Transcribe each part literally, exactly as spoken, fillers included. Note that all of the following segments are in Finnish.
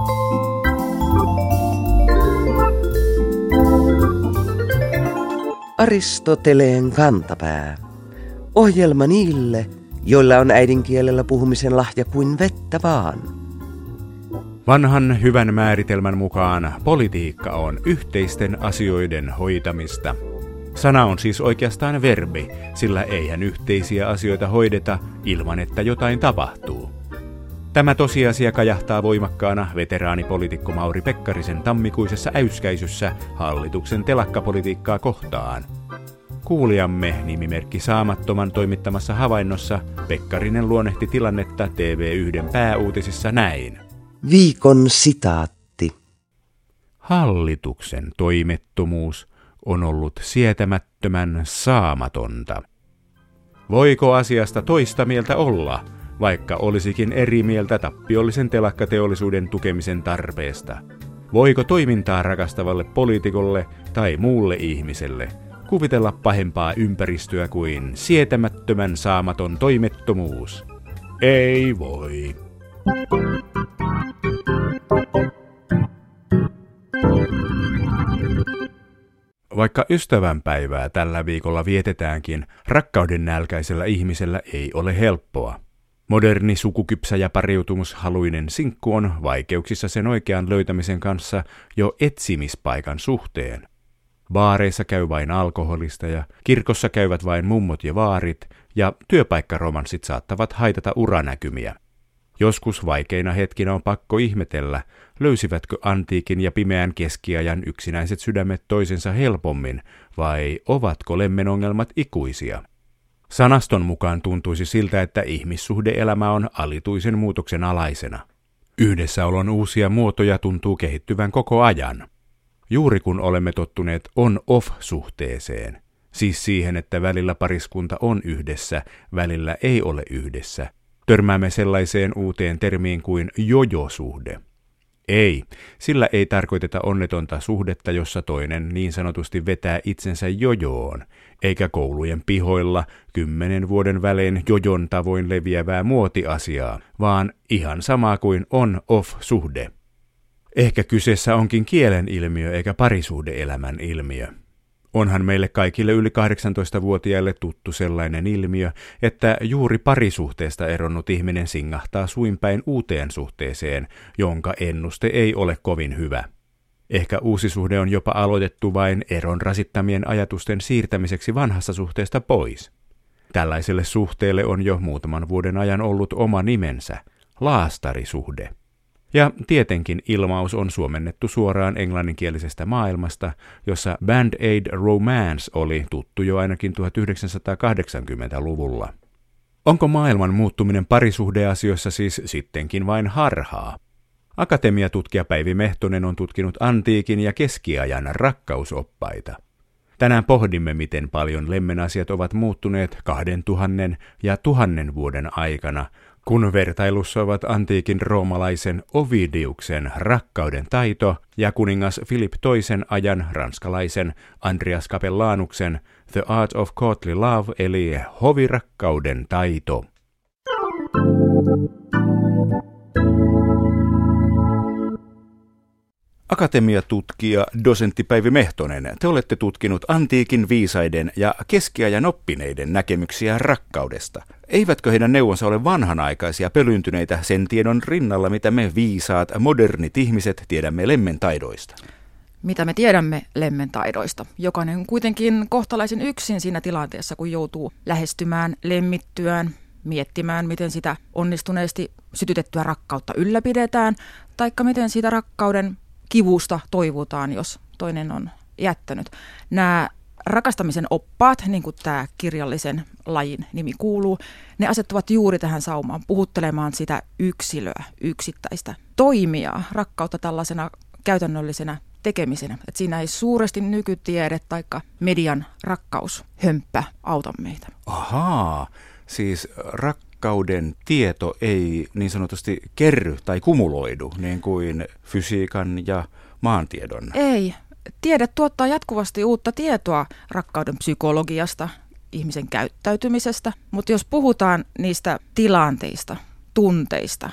Aristoteleen kantapää. Ohjelma niille, joilla on äidinkielellä puhumisen lahja kuin vettä vaan. Vanhan hyvän määritelmän mukaan politiikka on yhteisten asioiden hoitamista. Sana on siis oikeastaan verbi, sillä eihän yhteisiä asioita hoideta ilman, että jotain tapahtuu. Tämä tosiasia kajahtaa voimakkaana veteraanipoliitikko Mauri Pekkarisen tammikuisessa äyskäisyssä hallituksen telakkapolitiikkaa kohtaan. Kuulijamme nimimerkki Saamattoman toimittamassa havainnossa Pekkarinen luonnehti tilannetta T V yksi pääuutisissa näin. Viikon sitaatti. Hallituksen toimettomuus on ollut sietämättömän saamatonta. Voiko asiasta toista mieltä olla, vaikka olisikin eri mieltä tappiollisen telakkateollisuuden tukemisen tarpeesta? Voiko toimintaa rakastavalle poliitikolle tai muulle ihmiselle kuvitella pahempaa ympäristöä kuin sietämättömän saamaton toimettomuus? Ei voi. Vaikka ystävänpäivää tällä viikolla vietetäänkin, rakkauden nälkäisellä ihmisellä ei ole helppoa. Moderni sukukypsä ja pariutumushaluinen sinkku on vaikeuksissa sen oikean löytämisen kanssa jo etsimispaikan suhteen. Baareissa käy vain alkoholista ja kirkossa käyvät vain mummot ja vaarit ja työpaikkaromanssit saattavat haitata uranäkymiä. Joskus vaikeina hetkinä on pakko ihmetellä, löysivätkö antiikin ja pimeän keskiajan yksinäiset sydämet toisensa helpommin vai ovatko lemmenongelmat ikuisia. Sanaston mukaan tuntuisi siltä, että ihmissuhde-elämä on alituisen muutoksen alaisena. Yhdessäolon uusia muotoja tuntuu kehittyvän koko ajan. Juuri kun olemme tottuneet on-off-suhteeseen, siis siihen, että välillä pariskunta on yhdessä, välillä ei ole yhdessä, törmäämme sellaiseen uuteen termiin kuin jojo-suhde. Ei, sillä ei tarkoiteta onnetonta suhdetta, jossa toinen niin sanotusti vetää itsensä jojoon, eikä koulujen pihoilla kymmenen vuoden välein jojon tavoin leviävää muotiasiaa, vaan ihan sama kuin on-off-suhde. Ehkä kyseessä onkin kielen ilmiö eikä parisuhde-elämän ilmiö. Onhan meille kaikille yli kahdeksantoistavuotiaille tuttu sellainen ilmiö, että juuri parisuhteesta eronnut ihminen singahtaa suinpäin uuteen suhteeseen, jonka ennuste ei ole kovin hyvä. Ehkä uusi suhde on jopa aloitettu vain eron rasittamien ajatusten siirtämiseksi vanhasta suhteesta pois. Tällaiselle suhteelle on jo muutaman vuoden ajan ollut oma nimensä, laastarisuhde. Ja tietenkin ilmaus on suomennettu suoraan englanninkielisestä maailmasta, jossa Band-Aid Romance oli tuttu jo ainakin tuhatyhdeksänsataakahdeksankymmentäluvulla. Onko maailman muuttuminen parisuhdeasioissa siis sittenkin vain harhaa? Akatemiatutkija Päivi Mehtonen on tutkinut antiikin ja keskiajan rakkausoppaita. Tänään pohdimme, miten paljon lemmenasiat ovat muuttuneet kahden tuhannen ja tuhannen vuoden aikana, kun vertailussa ovat antiikin roomalaisen Ovidiuksen Rakkauden taito ja kuningas Philip toisen ajan ranskalaisen Andreas Capellanuksen The Art of Courtly Love eli Hovirakkauden taito. Akatemiatutkija, dosentti Päivi Mehtonen, te olette tutkinut antiikin viisaiden ja keskiajan oppineiden näkemyksiä rakkaudesta. Eivätkö heidän neuvonsa ole vanhanaikaisia pölyntyneitä sen tiedon rinnalla, mitä me viisaat, modernit ihmiset tiedämme lemmentaidoista? Mitä me tiedämme lemmentaidoista? Jokainen kuitenkin kohtalaisen yksin siinä tilanteessa, kun joutuu lähestymään lemmittyään, miettimään, miten sitä onnistuneesti sytytettyä rakkautta ylläpidetään, taikka miten siitä rakkauden kivusta toivutaan, jos toinen on jättänyt. Nämä rakastamisen oppaat, niin kuin tämä kirjallisen lajin nimi kuuluu, ne asettuvat juuri tähän saumaan puhuttelemaan sitä yksilöä, yksittäistä toimijaa, rakkautta tällaisena käytännöllisenä tekemisenä. Et siinä ei suuresti nykytiede tai median rakkaushömppä auta meitä. Ahaa, siis rakkauden tieto ei niin sanotusti kerry tai kumuloidu niin kuin fysiikan ja maantiedon. Ei. Tiede tuottaa jatkuvasti uutta tietoa rakkauden psykologiasta, ihmisen käyttäytymisestä, mutta jos puhutaan niistä tilanteista, tunteista,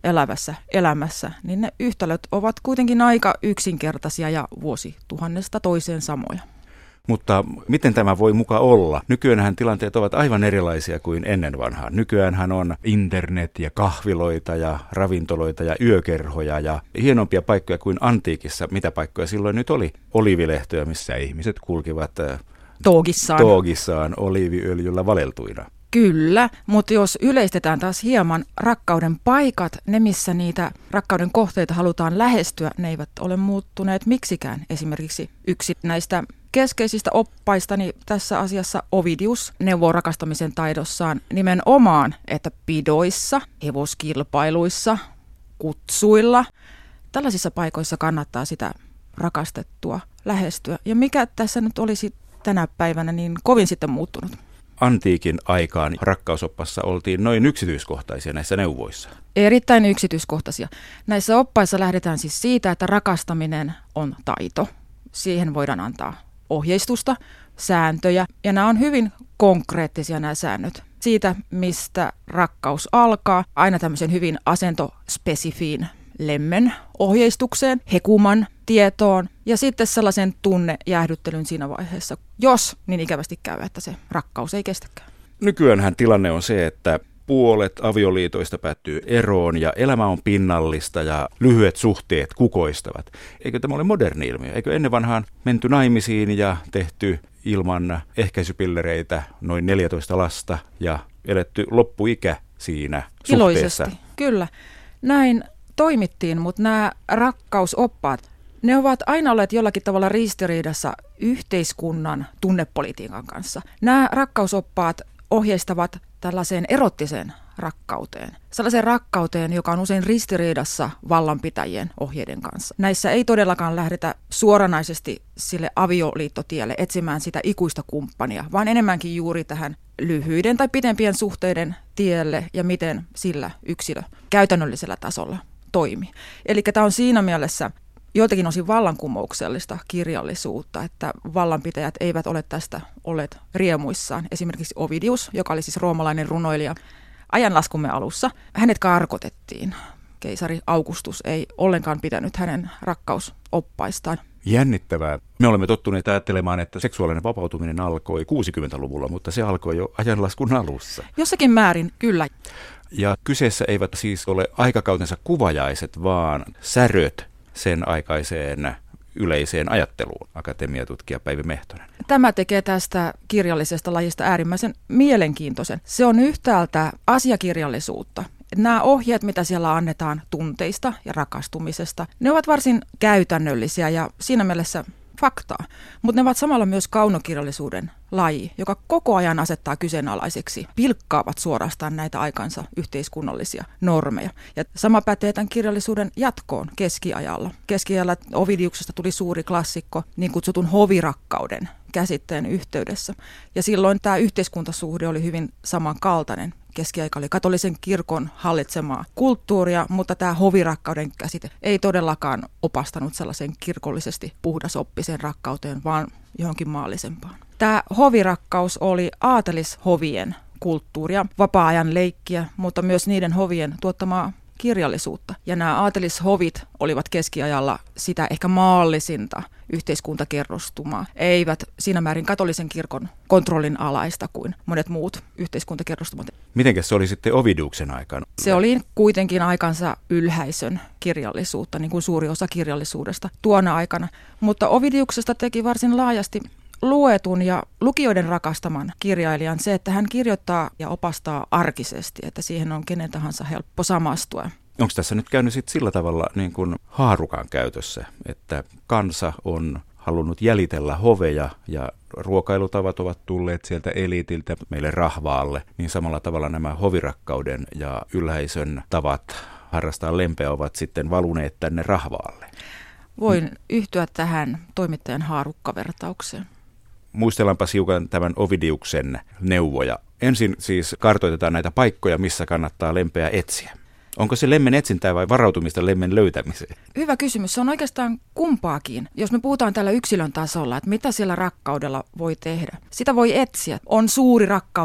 elävässä elämässä, niin ne yhtälöt ovat kuitenkin aika yksinkertaisia ja vuosituhannesta toiseen samoja. Mutta miten tämä voi muka olla? Nykyäänhän tilanteet ovat aivan erilaisia kuin ennen vanhaa. Nykyäänhän on internet ja kahviloita ja ravintoloita ja yökerhoja ja hienompia paikkoja kuin antiikissa. Mitä paikkoja silloin nyt oli? Oliivilehtoja, missä ihmiset kulkivat toogissaan, toogissaan oliiviöljyllä valeltuina. Kyllä, mutta jos yleistetään taas hieman rakkauden paikat, ne missä niitä rakkauden kohteita halutaan lähestyä, ne eivät ole muuttuneet miksikään. Esimerkiksi yksi näistä keskeisistä oppaistani tässä asiassa Ovidius neuvoo rakastamisen taidossaan nimenomaan, että pidoissa, hevoskilpailuissa, kutsuilla, tällaisissa paikoissa kannattaa sitä rakastettua lähestyä. Ja mikä tässä nyt olisi tänä päivänä niin kovin sitten muuttunut? Antiikin aikaan rakkausoppassa oltiin noin yksityiskohtaisia näissä neuvoissa. Erittäin yksityiskohtaisia. Näissä oppaissa lähdetään siis siitä, että rakastaminen on taito. Siihen voidaan antaa ohjeistusta, sääntöjä, ja nämä on hyvin konkreettisia nämä säännöt. Siitä, mistä rakkaus alkaa, aina tämmöisen hyvin asentospesifiin lemmen ohjeistukseen, hekuman tietoon ja sitten sellaisen tunnejäähdyttelyn siinä vaiheessa, jos niin ikävästi käy, että se rakkaus ei kestäkään. Nykyäänhän tilanne on se, että puolet avioliitoista päättyy eroon ja elämä on pinnallista ja lyhyet suhteet kukoistavat. Eikö tämä ole moderni ilmiö? Eikö ennen vanhaan menty naimisiin ja tehty ilman ehkäisypillereitä noin neljätoista lasta ja eletty loppuikä siinä suhteessa? Iloisesti, kyllä. Näin toimittiin, mutta nämä rakkausoppaat, ne ovat aina olleet jollakin tavalla ristiriidassa yhteiskunnan tunnepolitiikan kanssa. Nämä rakkausoppaat ohjeistavat tällaiseen erottiseen rakkauteen. Sellaiseen rakkauteen, joka on usein ristiriidassa vallanpitäjien ohjeiden kanssa. Näissä ei todellakaan lähdetä suoranaisesti sille avioliittotielle etsimään sitä ikuista kumppania, vaan enemmänkin juuri tähän lyhyiden tai pitempien suhteiden tielle ja miten sillä yksilö käytännöllisellä tasolla toimii. Eli tämä on siinä mielessä joiltakin osin vallankumouksellista kirjallisuutta, että vallanpitäjät eivät ole tästä olleet riemuissaan. Esimerkiksi Ovidius, joka oli siis roomalainen runoilija ajanlaskumme alussa, hänet karkotettiin. Keisari Augustus ei ollenkaan pitänyt hänen rakkausoppaistaan. Jännittävää. Me olemme tottuneet ajattelemaan, että seksuaalinen vapautuminen alkoi kuusikymmentäluvulla, mutta se alkoi jo ajanlaskun alussa. Jossakin määrin, kyllä. Ja kyseessä eivät siis ole aikakautensa kuvajaiset, vaan säröt sen aikaiseen yleiseen ajatteluun, akatemiatutkija Päivi Mehtonen. Tämä tekee tästä kirjallisesta lajista äärimmäisen mielenkiintoisen. Se on yhtäältä asiakirjallisuutta. Nämä ohjeet, mitä siellä annetaan tunteista ja rakastumisesta, ne ovat varsin käytännöllisiä ja siinä mielessä faktaa, mutta ne ovat samalla myös kaunokirjallisuuden laji, joka koko ajan asettaa kyseenalaiseksi, pilkkaavat suorastaan näitä aikansa yhteiskunnallisia normeja. Ja sama pätee tämän kirjallisuuden jatkoon keskiajalla. Keskiajalla Ovidiuksesta tuli suuri klassikko niin kutsutun hovirakkauden käsitteen yhteydessä. Ja silloin tämä yhteiskuntasuhde oli hyvin samankaltainen. Keskiaika oli katolisen kirkon hallitsemaa kulttuuria, mutta tämä hovirakkauden käsite ei todellakaan opastanut sellaisen kirkollisesti puhdasoppiseen rakkauteen, vaan johonkin maallisempaan. Tämä hovirakkaus oli aatelishovien kulttuuria, vapaa-ajan leikkiä, mutta myös niiden hovien tuottamaa kirjallisuutta. Ja nämä aatelishovit olivat keskiajalla sitä ehkä maallisinta yhteiskuntakerrostumaa, eivät siinä määrin katolisen kirkon kontrollin alaista kuin monet muut yhteiskuntakerrostumat. Mitenkäs se oli sitten Ovidiuksen aikana? Se oli kuitenkin aikansa ylhäisön kirjallisuutta, niin kuin suuri osa kirjallisuudesta tuona aikana. Mutta Ovidiuksesta teki varsin laajasti luetun ja lukijoiden rakastaman kirjailijan se, että hän kirjoittaa ja opastaa arkisesti, että siihen on kenen tahansa helppo samastua. Onko tässä nyt käynyt sit sillä tavalla niin kuin haarukan käytössä, että kansa on halunnut jäljitellä hoveja ja ruokailutavat ovat tulleet sieltä eliitiltä meille rahvaalle, niin samalla tavalla nämä hovirakkauden ja ylhäisön tavat harrastaa lempeä ovat sitten valuneet tänne rahvaalle? Voin yhtyä tähän toimittajan haarukkavertaukseen. Muistellaanpa hiukan tämän Ovidiuksen neuvoja. Ensin siis kartoitetaan näitä paikkoja, missä kannattaa lempeä etsiä. Onko se lemmen etsintää vai varautumista lemmen löytämiseen? Hyvä kysymys. Se on oikeastaan kumpaakin. Jos me puhutaan tällä yksilön tasolla, että mitä siellä rakkaudella voi tehdä. Sitä voi etsiä. On suuri rakkauden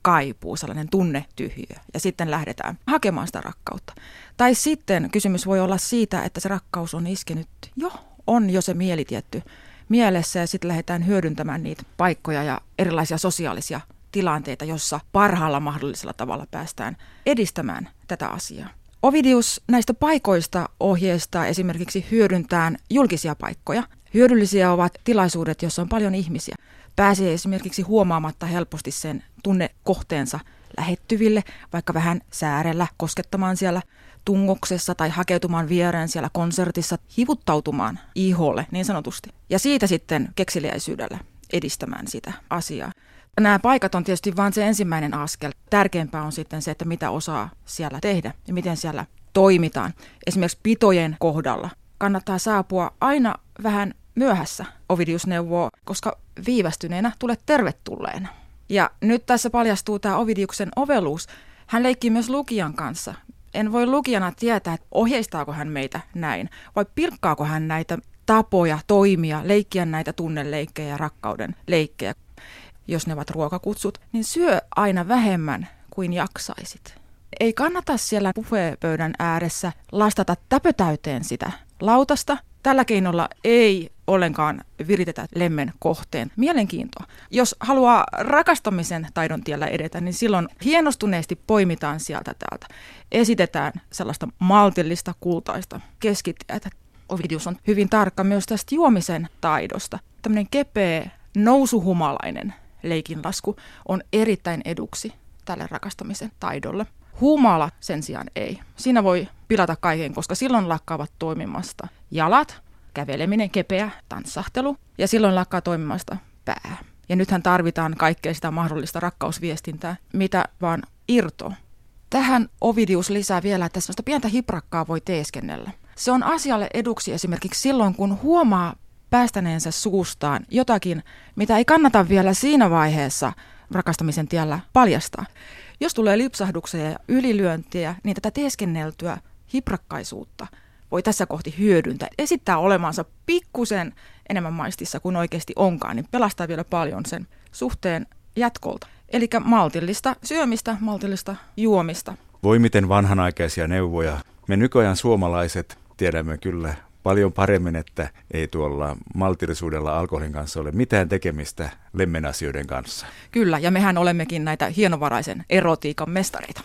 kaipuu, sellainen tunnetyhjiö, ja sitten lähdetään hakemaan sitä rakkautta. Tai sitten kysymys voi olla siitä, että se rakkaus on iskenyt jo, on jo se mieli tietty mielessä, ja sitten lähdetään hyödyntämään niitä paikkoja ja erilaisia sosiaalisia tilanteita, jossa parhaalla mahdollisella tavalla päästään edistämään tätä asiaa. Ovidius näistä paikoista ohjeistaa esimerkiksi hyödyntään julkisia paikkoja. Hyödyllisiä ovat tilaisuudet, joissa on paljon ihmisiä. Pääsee esimerkiksi huomaamatta helposti sen tunnekohteensa lähettyville, vaikka vähän säärellä, koskettamaan siellä tungoksessa tai hakeutumaan viereen siellä konsertissa, hivuttautumaan iholle niin sanotusti. Ja siitä sitten kekseliäisyydellä edistämään sitä asiaa. Nämä paikat on tietysti vain se ensimmäinen askel. Tärkeämpää on sitten se, että mitä osaa siellä tehdä ja miten siellä toimitaan. Esimerkiksi pitojen kohdalla kannattaa saapua aina vähän myöhässä, Ovidius neuvoo, koska viivästyneenä tulet tervetulleena. Ja nyt tässä paljastuu tämä Ovidiuksen oveluus. Hän leikkii myös lukijan kanssa. En voi lukijana tietää, että ohjeistaako hän meitä näin, vai pilkkaako hän näitä tapoja, toimia, leikkiä näitä tunneleikkejä ja rakkauden leikkejä. Jos ne ovat ruokakutsut, niin syö aina vähemmän kuin jaksaisit. Ei kannata siellä buffetpöydän ääressä lastata täpötäyteen sitä lautasta. Tällä keinolla ei ollenkaan viritetä lemmen kohteen mielenkiintoa. Jos haluaa rakastamisen taidon tiellä edetä, niin silloin hienostuneesti poimitaan sieltä täältä. Esitetään sellaista maltillista, kultaista keskitietä. Ovidius on hyvin tarkka myös tästä juomisen taidosta. Tämmöinen kepeä, nousuhumalainen leikinlasku on erittäin eduksi tälle rakastamisen taidolle. Humala sen sijaan ei. Siinä voi pilata kaiken, koska silloin lakkaavat toimimasta jalat, käveleminen, kepeä, tanssahtelu ja silloin lakkaa toimimasta pää. Ja nythän tarvitaan kaikkea sitä mahdollista rakkausviestintää, mitä vaan irtoa. Tähän Ovidius lisää vielä, että sellaista pientä hiprakkaa voi teeskennellä. Se on asialle eduksi esimerkiksi silloin, kun huomaa päästäneensä suustaan jotakin, mitä ei kannata vielä siinä vaiheessa rakastamisen tiellä paljastaa. Jos tulee lipsahduksia ja ylilyöntiä, niin tätä teeskenneltyä hiprakkaisuutta voi tässä kohti hyödyntää. Esittää olemansa pikkusen enemmän maistissa kuin oikeasti onkaan, niin pelastaa vielä paljon sen suhteen jatkolta. Eli maltillista syömistä, maltillista juomista. Voi miten vanhanaikaisia neuvoja. Me nykyajan suomalaiset tiedämme kyllä paljon paremmin, että ei tuolla maltillisuudella alkoholin kanssa ole mitään tekemistä lemmen asioiden kanssa. Kyllä, ja mehän olemmekin näitä hienovaraisen erotiikan mestareita.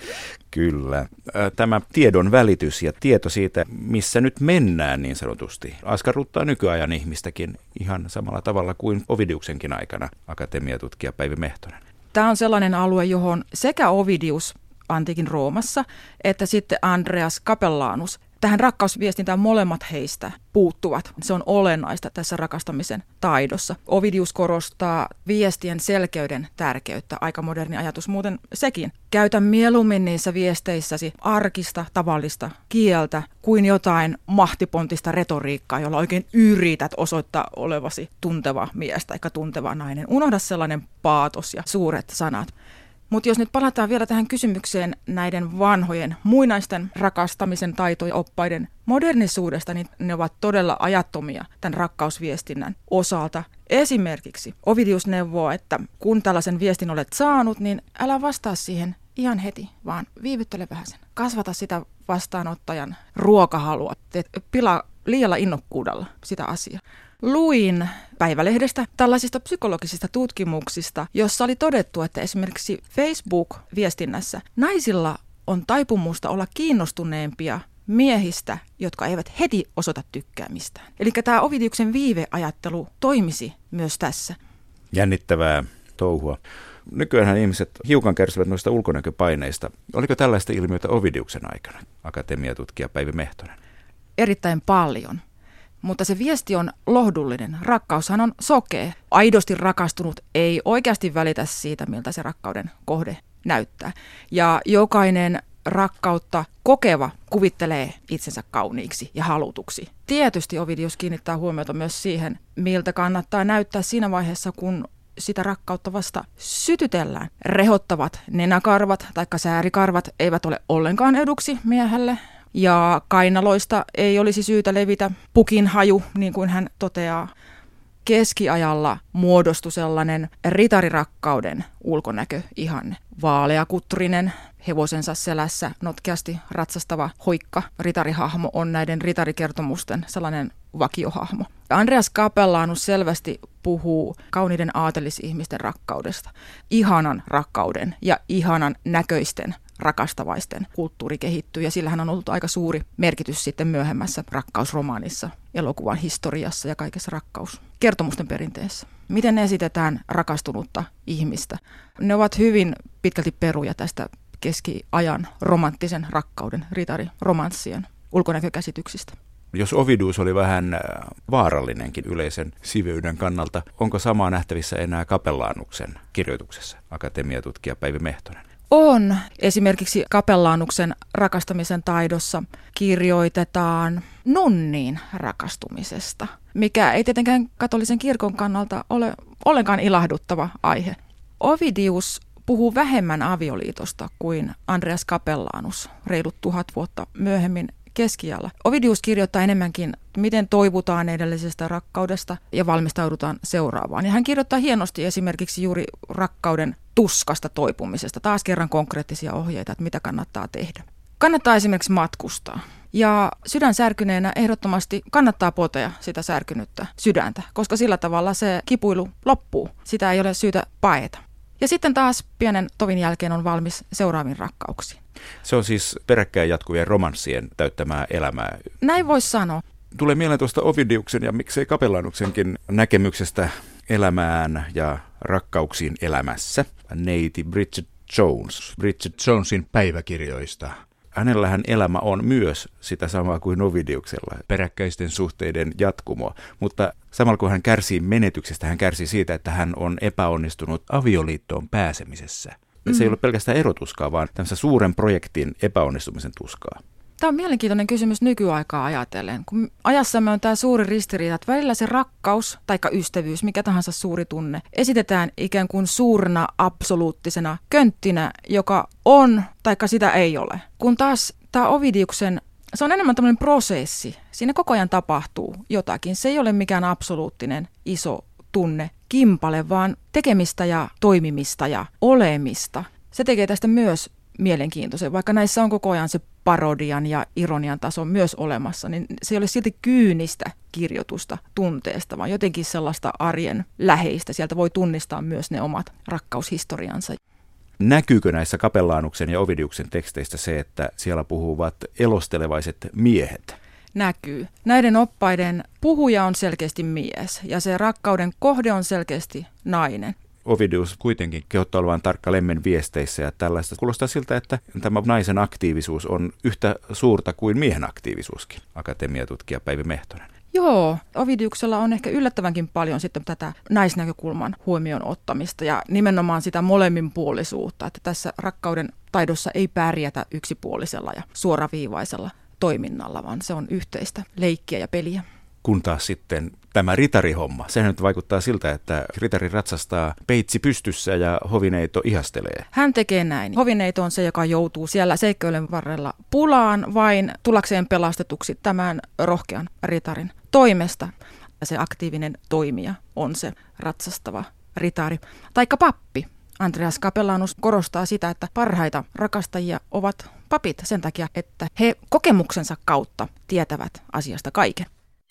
Kyllä. Tämä tiedon välitys ja tieto siitä, missä nyt mennään niin sanotusti, askarruttaa nykyajan ihmistäkin ihan samalla tavalla kuin Ovidiuksenkin aikana, akatemiatutkija Päivi Mehtonen. Tämä on sellainen alue, johon sekä Ovidius antiikin Roomassa että sitten Andreas Capellanus tähän rakkausviestintään molemmat heistä puuttuvat. Se on olennaista tässä rakastamisen taidossa. Ovidius korostaa viestien selkeyden tärkeyttä. Aika moderni ajatus muuten sekin. Käytä mieluummin niissä viesteissäsi arkista, tavallista kieltä kuin jotain mahtipontista retoriikkaa, jolla oikein yrität osoittaa olevasi tunteva mies tai tunteva nainen. Unohda sellainen paatos ja suuret sanat. Mutta jos nyt palataan vielä tähän kysymykseen näiden vanhojen muinaisten rakastamisen taitojen oppaiden modernisuudesta, niin ne ovat todella ajattomia tämän rakkausviestinnän osalta. Esimerkiksi Ovidius neuvoo, että kun tällaisen viestin olet saanut, niin älä vastaa siihen ihan heti, vaan viivyttele vähän sen. Kasvata sitä vastaanottajan ruokahalua. Teet pilaa liialla innokkuudella sitä asiaa. Luin päivälehdestä tällaisista psykologisista tutkimuksista, jossa oli todettu, että esimerkiksi Facebook-viestinnässä naisilla on taipumusta olla kiinnostuneempia miehistä, jotka eivät heti osoita tykkäämistään. Eli tämä Ovidiuksen viiveajattelu toimisi myös tässä. Jännittävää touhua. Nykyäänhän ihmiset hiukan kärsivät noista ulkonäköpaineista. Oliko tällaista ilmiötä Ovidiuksen aikana, akatemiatutkija Päivi Mehtonen? Erittäin paljon. Mutta se viesti on lohdullinen. Rakkaushan on sokea. Aidosti rakastunut ei oikeasti välitä siitä, miltä se rakkauden kohde näyttää. Ja jokainen rakkautta kokeva kuvittelee itsensä kauniiksi ja halutuksi. Tietysti Ovidius kiinnittää huomiota myös siihen, miltä kannattaa näyttää siinä vaiheessa, kun sitä rakkautta vasta sytytellään. Rehottavat nenäkarvat tai säärikarvat eivät ole ollenkaan eduksi miehelle. Ja kainaloista ei olisi syytä levitä pukin haju, niin kuin hän toteaa. keskiajalla muodostui sellainen ritarirakkauden ulkonäköihanne. Vaaleakutturinen, hevosensa selässä notkeasti ratsastava hoikka ritarihahmo on näiden ritarikertomusten sellainen vakiohahmo. Andreas Capellanus selvästi puhuu kauniiden aatelisihmisten rakkaudesta, ihanan rakkauden ja ihanan näköisten rakastavaisten kulttuuri kehittyy, ja sillähän on ollut aika suuri merkitys sitten myöhemmässä rakkausromaanissa, elokuvan historiassa ja kaikessa rakkauskertomusten perinteessä. Miten esitetään rakastunutta ihmistä? Ne ovat hyvin pitkälti peruja tästä keskiajan romanttisen rakkauden, ritariromanssien ulkonäkökäsityksistä. Jos Ovidius oli vähän vaarallinenkin yleisen siveyden kannalta, onko samaa nähtävissä enää Capellanuksen kirjoituksessa, akatemiatutkija Päivi Mehtonen? On. Esimerkiksi Capellanuksen rakastamisen taidossa kirjoitetaan nunniin rakastumisesta, mikä ei tietenkään katolisen kirkon kannalta ole ollenkaan ilahduttava aihe. Ovidius puhuu vähemmän avioliitosta kuin Andreas Capellanus reilut tuhat vuotta myöhemmin keskiajalla. Ovidius kirjoittaa enemmänkin, miten toivutaan edellisestä rakkaudesta ja valmistaudutaan seuraavaan. Ja hän kirjoittaa hienosti esimerkiksi juuri rakkauden tuskasta toipumisesta. Taas kerran konkreettisia ohjeita, että mitä kannattaa tehdä. Kannattaa esimerkiksi matkustaa. Ja sydän särkyneenä ehdottomasti kannattaa potea sitä särkynyttä sydäntä, koska sillä tavalla se kipuilu loppuu. Sitä ei ole syytä paeta. Ja sitten taas pienen tovin jälkeen on valmis seuraaviin rakkauksiin. Se on siis peräkkäin jatkuvien romanssien täyttämää elämää. Näin voisi sanoa. Tulee mieleen tuosta Ovidiuksen ja miksei Capellanuksenkin näkemyksestä elämään ja rakkauksiin elämässä. Neiti Bridget Jones, Bridget Jonesin päiväkirjoista. Hänellähän elämä on myös sitä samaa kuin Ovidiuksella, peräkkäisten suhteiden jatkumoa, mutta samalla kun hän kärsii menetyksestä, hän kärsii siitä, että hän on epäonnistunut avioliittoon pääsemisessä. Mm. Se ei ole pelkästään erotuskaa, vaan tämmöisen suuren projektin epäonnistumisen tuskaa. Tämä on mielenkiintoinen kysymys nykyaikaa ajatellen. Kun ajassamme on tämä suuri ristiriita, että välillä se rakkaus tai ystävyys, mikä tahansa suuri tunne, esitetään ikään kuin suurena absoluuttisena könttinä, joka on taikka sitä ei ole. Kun taas tämä Ovidiuksen, se on enemmän tämmöinen prosessi. Siinä koko ajan tapahtuu jotakin. Se ei ole mikään absoluuttinen iso tunne, kimpale, vaan tekemistä ja toimimista ja olemista. Se tekee tästä myös mielenkiintoisen, vaikka näissä on koko ajan se parodian ja ironian taso myös olemassa, niin se ei ole silti kyynistä kirjoitusta tunteesta, vaan jotenkin sellaista arjen läheistä. Sieltä voi tunnistaa myös ne omat rakkaushistoriansa. Näkyykö näissä Capellanuksen ja Ovidiuksen teksteistä se, että siellä puhuvat elostelevaiset miehet? Näkyy. Näiden oppaiden puhuja on selkeästi mies ja se rakkauden kohde on selkeästi nainen. Ovidius kuitenkin kehottaa olevan tarkka lemmen viesteissä ja tällaista. Kuulostaa siltä, että tämä naisen aktiivisuus on yhtä suurta kuin miehen aktiivisuuskin, akatemiatutkija Päivi Mehtonen. Joo, Ovidiuksella on ehkä yllättävänkin paljon sitten tätä naisnäkökulman huomioon ottamista ja nimenomaan sitä molemminpuolisuutta, että tässä rakkauden taidossa ei pärjätä yksipuolisella ja suoraviivaisella toiminnalla, vaan se on yhteistä leikkiä ja peliä. Kun taas sitten tämä ritarihomma, sehän nyt vaikuttaa siltä, että ritari ratsastaa peitsi pystyssä ja hovineito ihastelee. Hän tekee näin. Hovineito on se, joka joutuu siellä seikkojen varrella pulaan vain tullakseen pelastetuksi tämän rohkean ritarin toimesta. Ja se aktiivinen toimija on se ratsastava ritari. Taikka pappi. Andreas Capellanus korostaa sitä, että parhaita rakastajia ovat papit sen takia, että he kokemuksensa kautta tietävät asiasta kaiken.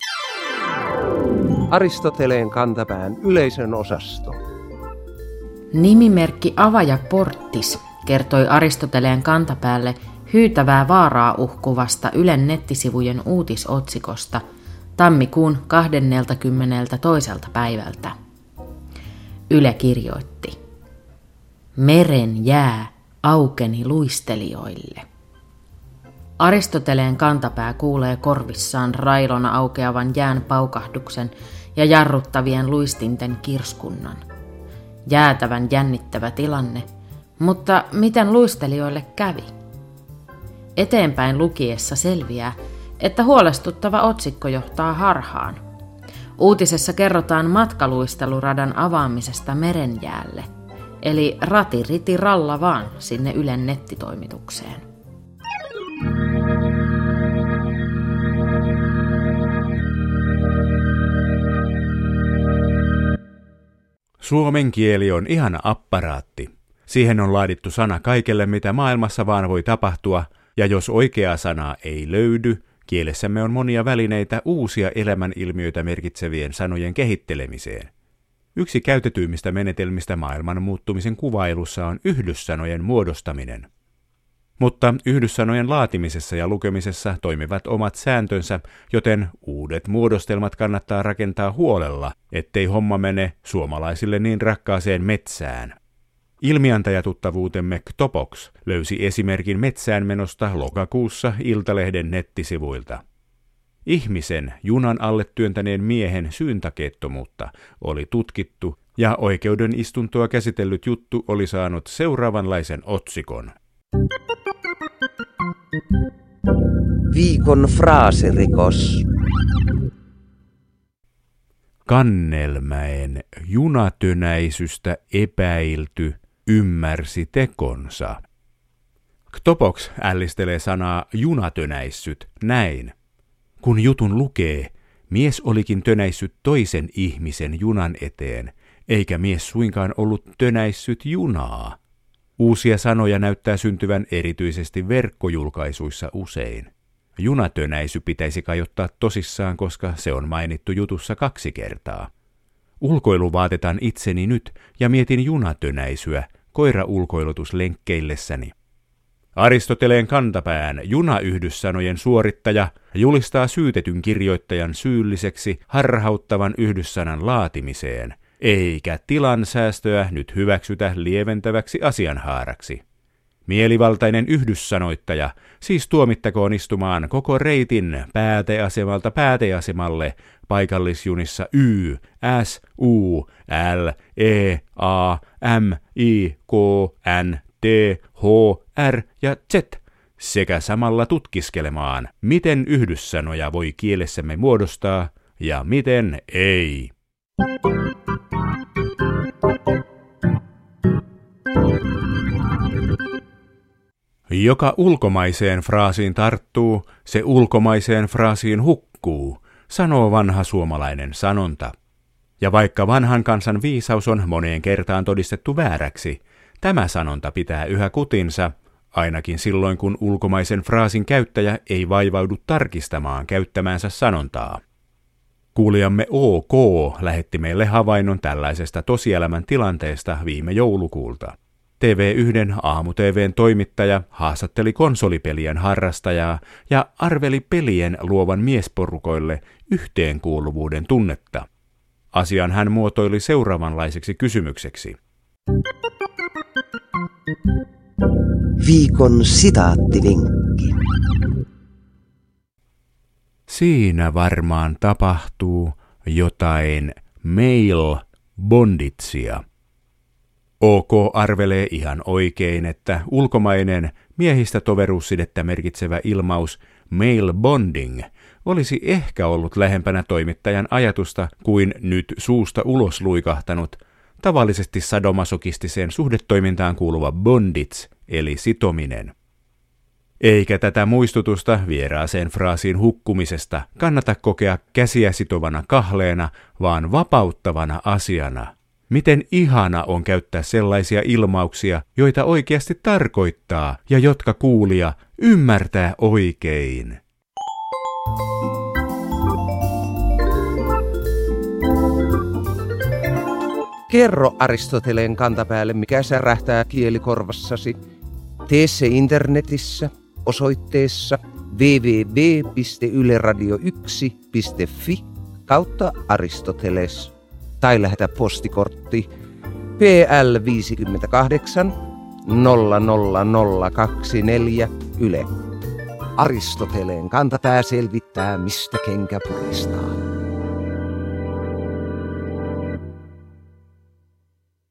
Aristoteleen kantapään yleisön osasto. Nimimerkki Avaja Porttis kertoi Aristoteleen kantapäälle hyytävää vaaraa uhkuvasta Ylen nettisivujen uutisotsikosta tammikuun kahdeskymmenestoinen päivältä. Yle kirjoitti: Meren jää aukeni luistelijoille. Aristoteleen kantapää kuulee korvissaan railona aukeavan jään paukahduksen ja jarruttavien luistinten kirskunnan. Jäätävän jännittävä tilanne, mutta miten luistelijoille kävi? Eteenpäin lukiessa selviää, että huolestuttava otsikko johtaa harhaan. Uutisessa kerrotaan matkaluisteluradan avaamisesta merenjäälle, eli rati riti ralla vaan sinne Ylen nettitoimitukseen. Suomen kieli on ihana apparaatti. Siihen on laadittu sana kaikelle, mitä maailmassa vaan voi tapahtua, ja jos oikeaa sanaa ei löydy, kielessämme on monia välineitä uusia elämänilmiöitä merkitsevien sanojen kehittelemiseen. Yksi käytetyimmistä menetelmistä maailman muuttumisen kuvailussa on yhdyssanojen muodostaminen. Mutta yhdyssanojen laatimisessa ja lukemisessa toimivat omat sääntönsä, joten uudet muodostelmat kannattaa rakentaa huolella, ettei homma mene suomalaisille niin rakkaaseen metsään. Ilmiantajatuttavuutemme Ktopoks löysi esimerkin metsään menosta lokakuussa Iltalehden nettisivuilta. Ihmisen junan alle työntäneen miehen syyntakeettomuutta oli tutkittu ja oikeuden istuntoa käsitellyt juttu oli saanut seuraavanlaisen otsikon. Viikon fraasirikos. Kannelmäen junatönäisystä epäilty ymmärsi tekonsa. Ktopoks ällistelee sanaa junatönäissyt näin. Kun jutun lukee, mies olikin tönäissyt toisen ihmisen junan eteen, eikä mies suinkaan ollut tönäissyt junaa. Uusia sanoja näyttää syntyvän erityisesti verkkojulkaisuissa usein. Junatönäisy pitäisi kajottaa tosissaan, koska se on mainittu jutussa kaksi kertaa. Ulkoilu vaatetaan itseni nyt ja mietin junatönäisyä koiraulkoilutuslenkkeillessäni. Aristoteleen kantapään junayhdyssanojen suorittaja julistaa syytetyn kirjoittajan syylliseksi harhauttavan yhdyssanan laatimiseen, eikä tilan säästöä nyt hyväksytä lieventäväksi asianhaaraksi. Mielivaltainen yhdyssanoittaja siis tuomittakoon istumaan koko reitin pääteasemalta pääteasemalle paikallisjunissa Y, S, U, L, E, A, M, I, K, N, T, H, R ja Z sekä samalla tutkiskelemaan, miten yhdyssanoja voi kielessämme muodostaa ja miten ei. Joka ulkomaiseen fraasiin tarttuu, se ulkomaiseen fraasiin hukkuu, sanoo vanha suomalainen sanonta. Ja vaikka vanhan kansan viisaus on moneen kertaan todistettu vääräksi, tämä sanonta pitää yhä kutinsa, ainakin silloin kun ulkomaisen fraasin käyttäjä ei vaivaudu tarkistamaan käyttämäänsä sanontaa. Kuulijamme O K lähetti meille havainnon tällaisesta tosielämän tilanteesta viime joulukuulta. T V yksi aamu-T V:n toimittaja haastatteli konsolipelien harrastajaa ja arveli pelien luovan miesporukoille yhteenkuuluvuuden tunnetta. Asian hän muotoili seuraavanlaiseksi kysymykseksi. Viikon sitaattivinkki. Siinä varmaan tapahtuu jotain male bonditsia. O K arvelee ihan oikein, että ulkomainen miehistä toveruussidettä merkitsevä ilmaus male bonding olisi ehkä ollut lähempänä toimittajan ajatusta kuin nyt suusta ulos luikahtanut tavallisesti sadomasokistiseen suhdetoimintaan kuuluva bondits eli sitominen. Eikä tätä muistutusta vieraaseen fraasiin hukkumisesta kannata kokea käsiä sitovana kahleena, vaan vapauttavana asiana. Miten ihana on käyttää sellaisia ilmauksia, joita oikeasti tarkoittaa ja jotka kuulija ymmärtää oikein. Kerro Aristoteleen kantapäälle, mikä särähtää kielikorvassasi. Tee se internetissä osoitteessa double-u double-u double-u piste yle radio yksi piste fi kautta Aristoteles tai lähetä postikortti P L viisikymmentäkahdeksan nolla nolla nolla kaksikymmentäneljä Yle. Aristoteleen kantapää selvittää, mistä kenkä puristaa.